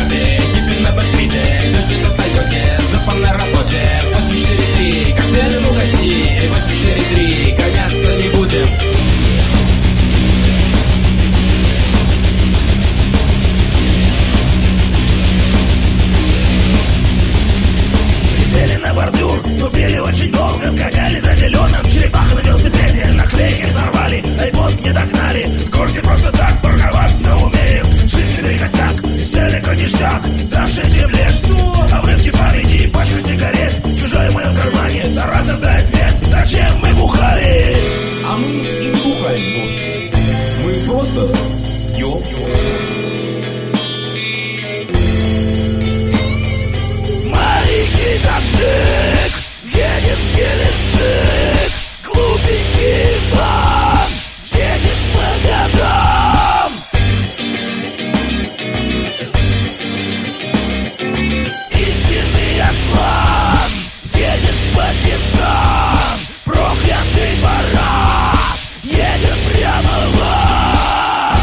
пикапе, кипим на бэкбите, люди на Тойоте, Жопа на работе. 843, коктейли в угости. 843, гоняться не будем. Сели на бордюр, тупили очень долго, скакали за зеленым, черепаха на велосипеде, наклейки взорвали, айпод не догнали, с горки просто так парковаться умеем, жизненный косяк, селека ништяк, дальше земле что? Обрывки памяти, пачка сигарет, чужая в моем кармане, Тарас отдает ответ, зачем мы бухали? А мы и не бухаем вовсе. Мы просто пьем. Маленький таджик, едет геленджик, глупенький Иван, едет по годам. Истинный Аслан едет по пятам, проклятый Марат едет прямо в ад.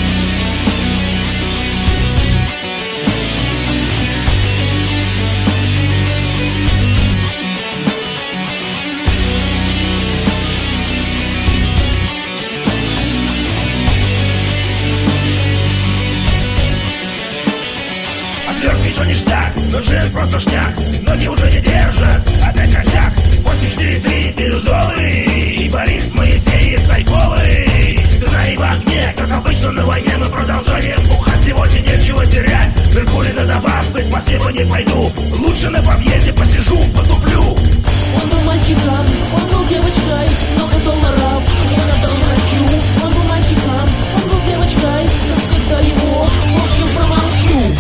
Отвертка еще ништяк, но джин просто шняк, ноги уже не держат, опять косяк. 843 бирюзовый, и Борис Моисеев кайфовый. Цена и в огне, как обычно на войне, мы продолжаем бухать, сегодня нечего терять. Меркурий на добавку, спасибо не пойду, лучше на подъезде посижу, потуплю. Он был мальчиком, он был девочкой, много долларов он отдал врачу. Он был мальчиком, он был девочкой, как всегда его, в общем, промолчу.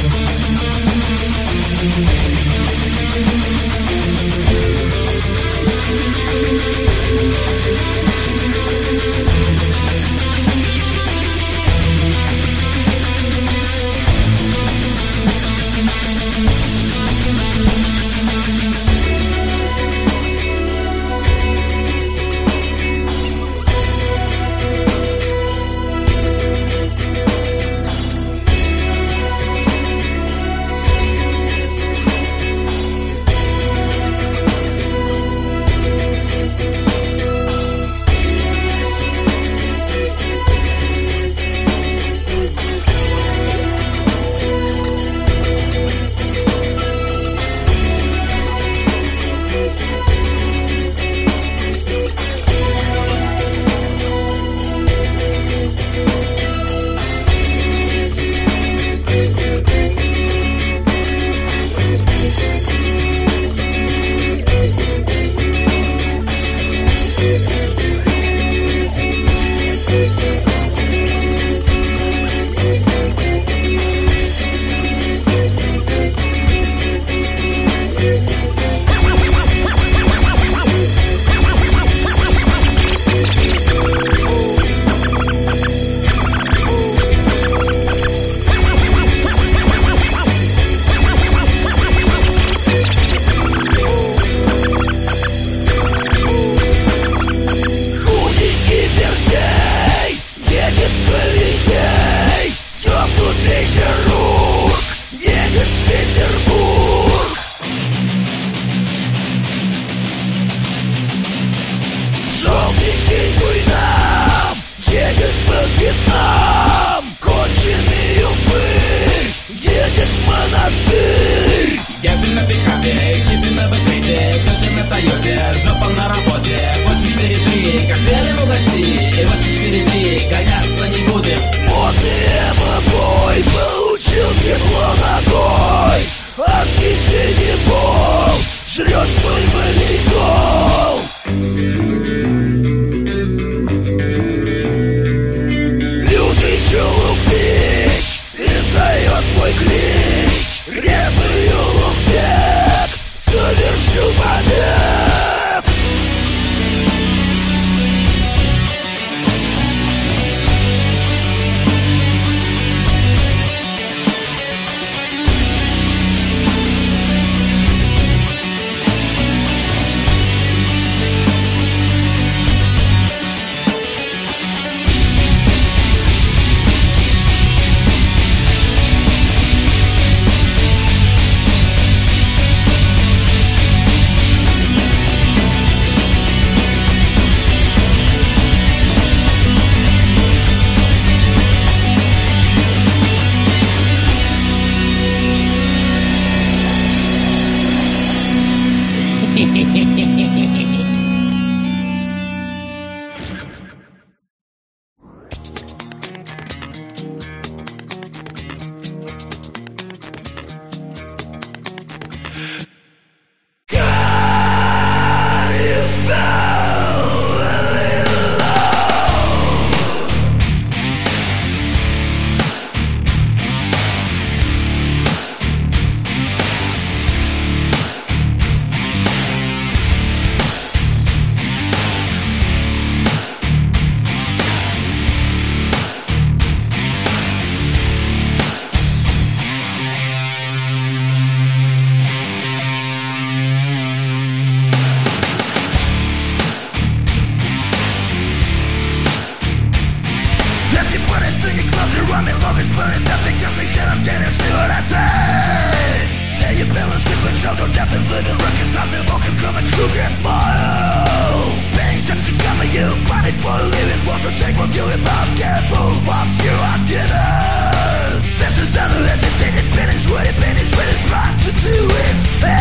will kill him up. Careful what you are given. This is the lesson, didn't finish what it finished, what it's brought to do is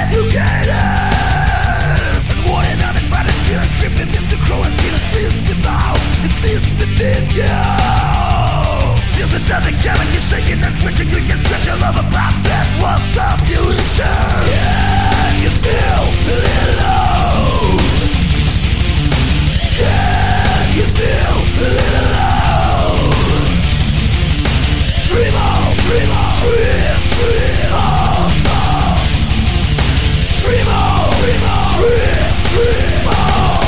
educated. And warning on it, but it's here, tripping into crow and skin, it feels without, it feels within you. Feels it doesn't care and you're shaking and twitching, you can stretch your love about that won't stop you in turn. Can you feel it low? Can you feel it low? Dream on, dream on, dream, dream on, dream on, dream on, dream, dream on.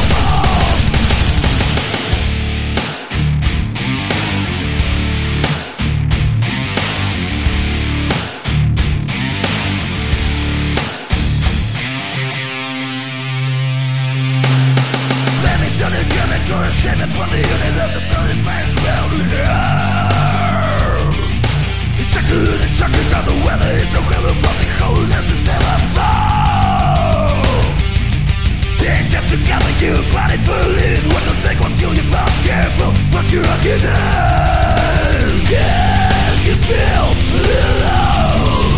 Shame upon the universe of burning flames round the earth. It's second and chocolate of the weather. It's no hell of the coldness is never found. Hands up together, you body full in. What will take one till you bound. Careful what you're rocking in. Can you feel the love?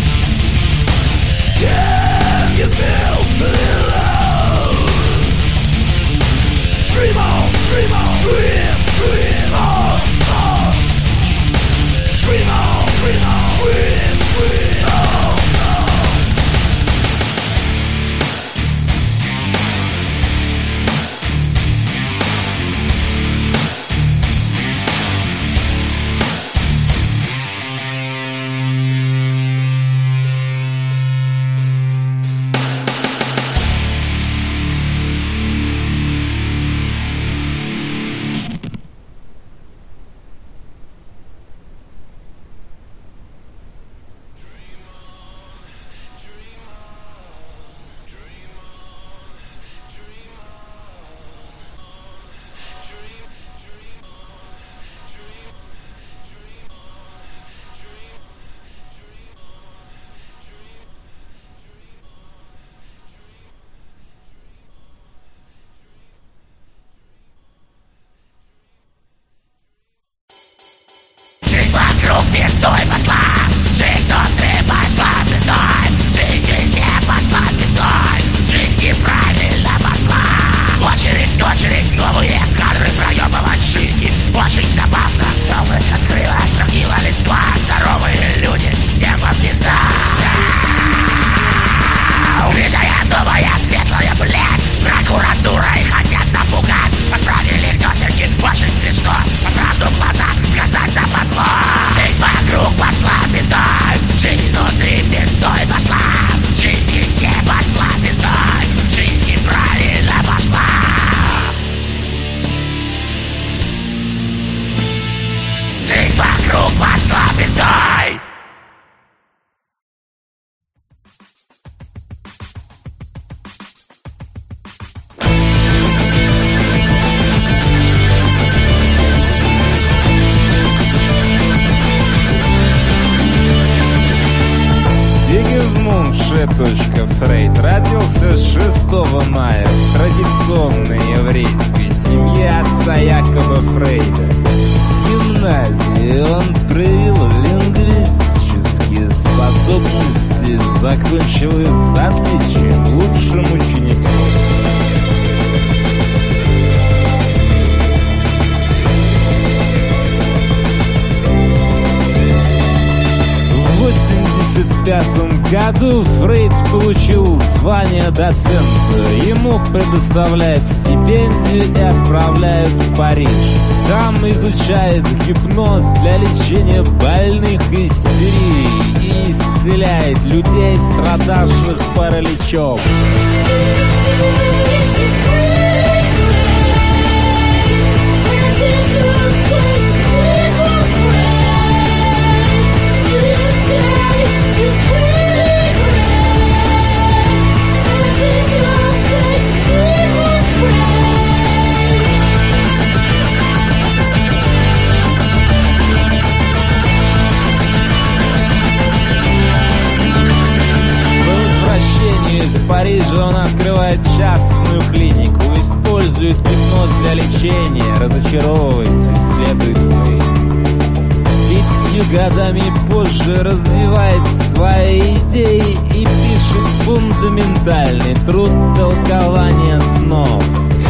Can you feel the love? Dream on, dream on, dream, dream on, dream on, dream on, dream, dream on. Пиздой пошла, жизнь внутри пошла пиздой, жизнь везде пошла пиздой, жизнь неправильно пошла. Очередь, новые кадры проебывать жизни. Очень забавно, область открылась, прогнила листва. Здоровые люди, всем вам пизда. Рыжая, новая, светлая, блядь. Прокуратурой хотят запугать. Отправили к тетеньке, очень смешно. По правду в глаза сказать западло. Жизнь вокруг пошла пиздой, жизнь внутри пиздой пошла. Жизнь везде пошла пиздой, жизнь неправильно пошла. Жизнь вокруг пошла пиздой. Фрейд родился 6 мая в традиционной еврейской семье отца Якова Фрейда. В гимназии он проявил лингвистические способности, закончил их с отличием, лучшим учеником. В 1985 году Фрейд получил звание доцента. Ему предоставляют стипендию и отправляют в Париж. Там изучает гипноз для лечения больных истерией и исцеляет людей, страдавших параличом. В Париже он открывает частную клинику, используя использует гипноз для лечения, разочаровывается, исследует сны. 5 годами позже развивает свои идеи и пишет фундаментальный труд толкования снов.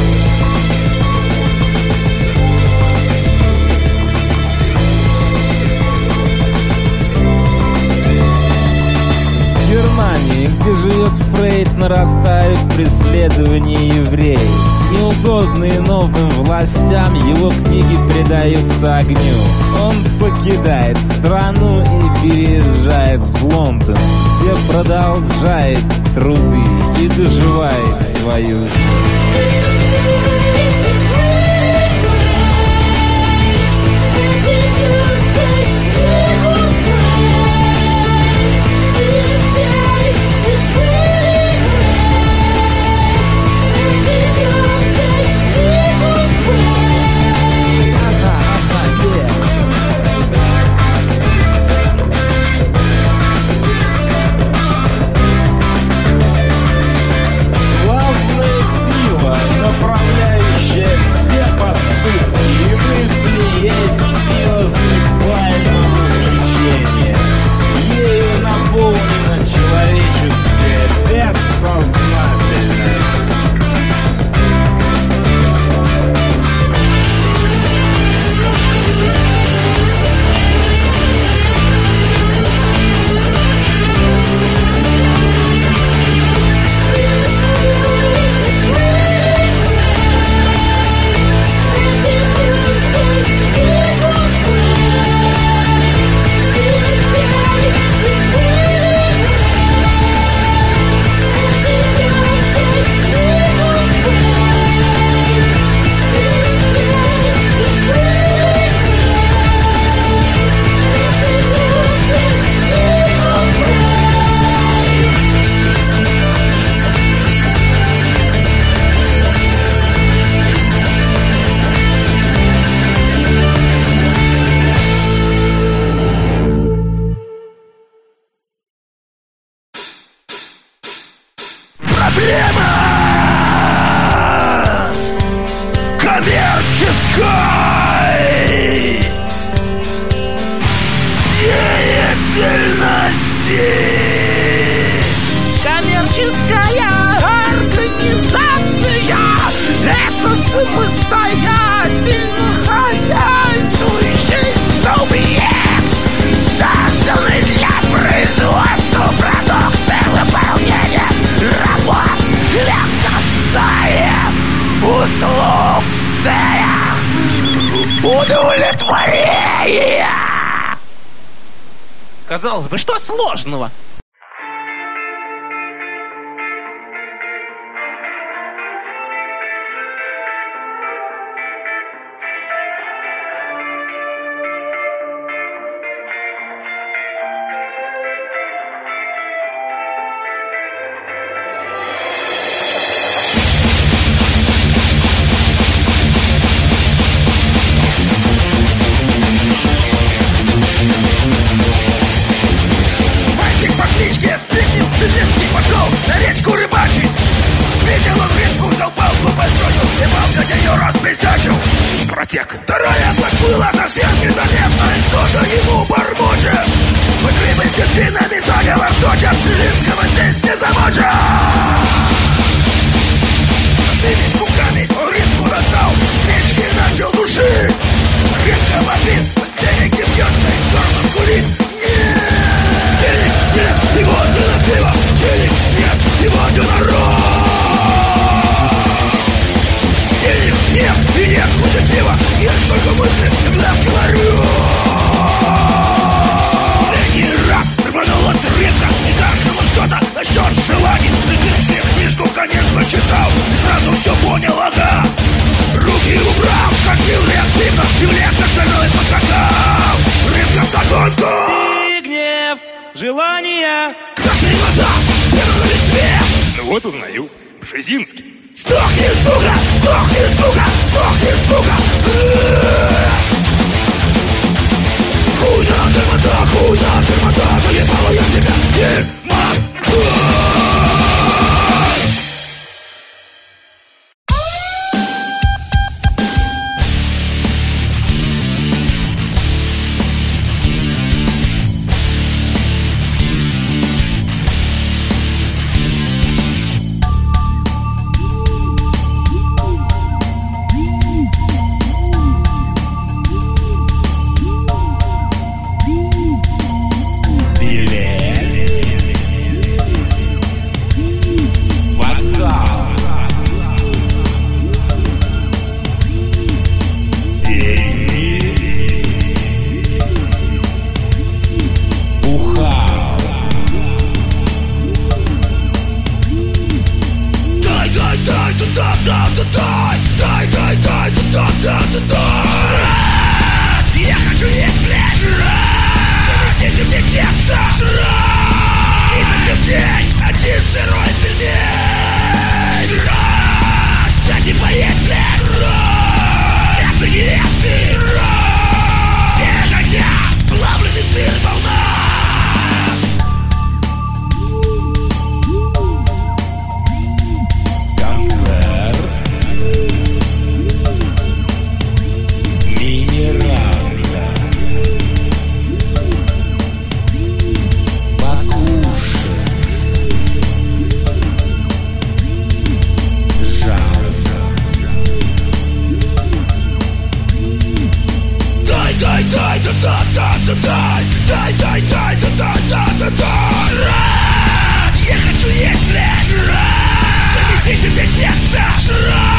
В Германии, где живет Фрейд, нарастает преследование евреев. Неугодные новым властям, его книги предаются огню. Он покидает страну и переезжает в Лондон, где продолжает труды и доживает свою жизнь. Казалось бы, что сложного? Вторая подплыла совсем незаметно, и что-то ему бормочет. Выгребать дельфинами заговор, дочь Артелинского здесь не замочит. Косыми куками он рыбку достал, мечки начал душить. Рыбка вопит, береги бьется и скоро скулит. Нет, денег нет, сегодня на пиво. Денег нет, сегодня на рот. Денег нет, и нет позитива. Есть только мысли, когда говорю. Последний раз рванулась рыбка, и каждому что-то насчет желаний. Ты книжку, конечно, читал, и сразу все понял, ага. Руки убрал, скочил реактивно, и в лес остальной поскакал. Рыбка вдогонку. И гнев, желание. Красные глаза, вверх на листве. Ну вот узнаю, Пшезинский. Сдохни, сука! Сдохни, сука! Сдохни, сука! Хуй на термота, наебало я тебя не могу! Ай, да-да-да-да-да! Жрать! Я хочу есть, блядь! Жрать! Замесите мне тесто! Жрать!